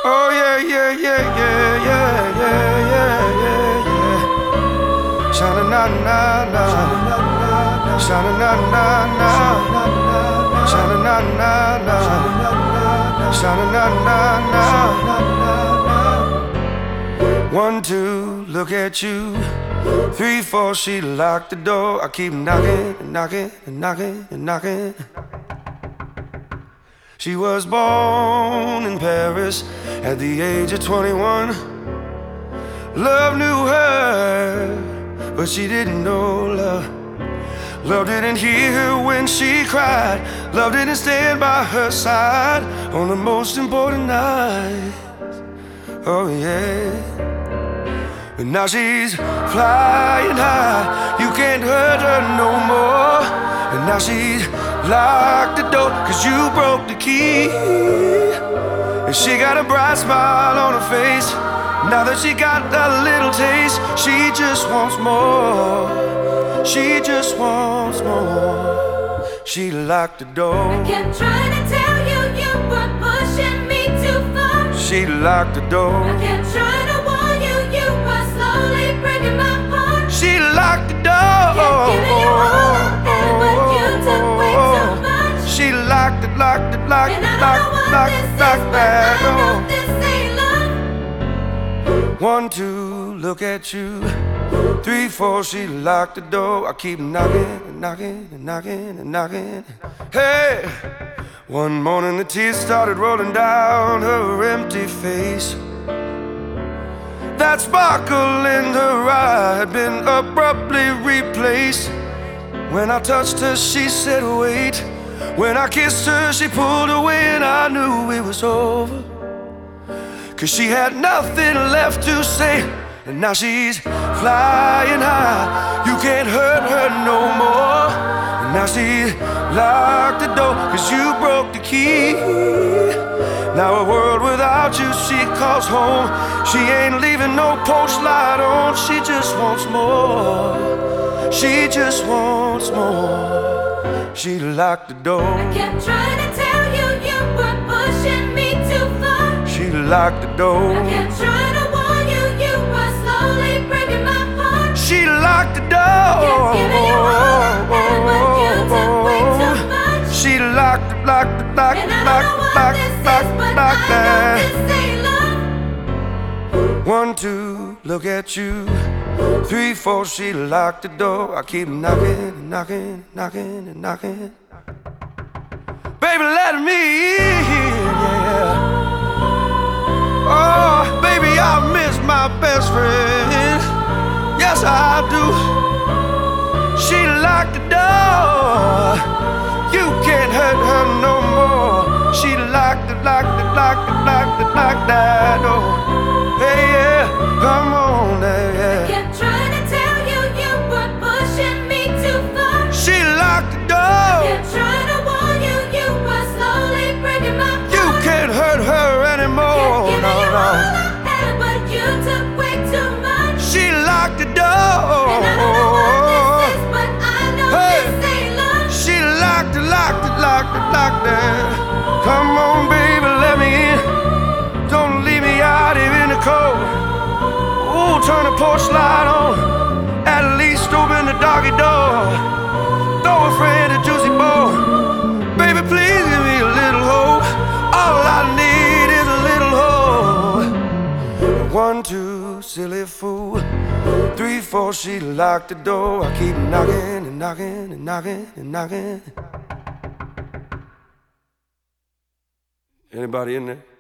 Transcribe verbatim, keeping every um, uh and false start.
Oh yeah, yeah, yeah, yeah, yeah, yeah, yeah, yeah, yeah. Shana na na na, shana na na na, shana na na na, shana na na na. One, two, look at you. Three, four, she locked the door. I keep knocking and knocking and knocking and knocking. She was born in Paris at the age of twenty-one. Love knew her, but she didn't know love. Love didn't hear her when she cried. Love didn't stand by her side on the most important night. Oh yeah. But now she's flying high. You can't hurt her no more. And now she's locked the door, cause you broke the key. And she got a bright smile on her face. Now that she got a little taste, she just wants more. She just wants more. She locked the door. I kept trying to tell you you were pushing me too far. She locked the door. I kept trying to warn you, you were slowly breaking my heart. She locked the door. Kept giving you all I had, but you took way too much. She locked it, locked it, locked it, And I locked don't it, know what locked this it, is, locked but I that know door. this ain't love. One, two, look at you. Three, four, she locked the door. I keep knocking and knocking and knocking and knocking. Hey! One morning the tears started rolling down her empty face. That sparkle in her eye had been abruptly replaced. When I touched her, she said, wait. When I kissed her, she pulled away, and I knew it was over. Cause she had nothing left to say. And now she's flying high. You can't hurt her no more. And now she locked the door, cause you broke the key. Now a world without you she calls home. She ain't leaving no porch light on. She just wants more. She just wants more. She locked the door. I kept trying to tell you you were pushing me too far. She locked the door. I kept trying to warn you, you were slowly breaking my heart. She locked the door. Kept giving you all I had, but you took way too much. She locked it, locked it, locked And it, I locked don't know it, what locked this it, is, locked but it, locked I know that. this ain't love. One, two, look at you. Three, four, she locked the door. I keep knocking and knocking and knocking and knocking. Baby, let me in, yeah. Oh, baby, I miss my best friend. Yes, I do. She locked the door. You can't hurt her no more. She locked it, locked it, locked it, locked it, locked that door. Hey, yeah, come on, yeah, yeah. Kept trying to tell you you were pushing me too far. She locked the door. Kept trying to warn you, you were slowly breaking my heart. You can't hurt her anymore. Kept giving No, you no. all I had, but you took way too much. She locked the door. And I don't know what this is, but I know Hey. this ain't love. She locked it, locked it, locked it, locked it. Come on, baby, let me in. Don't leave me out here in the cold. Ooh, turn the porch light on. At least open the doggy door. Throw a friend a juicy bowl. Baby, please give me a little hope. All I need is a little hope. One, two, silly fool. Three, four, she locked the door. I keep knocking and knocking and knocking and knocking. Anybody in there?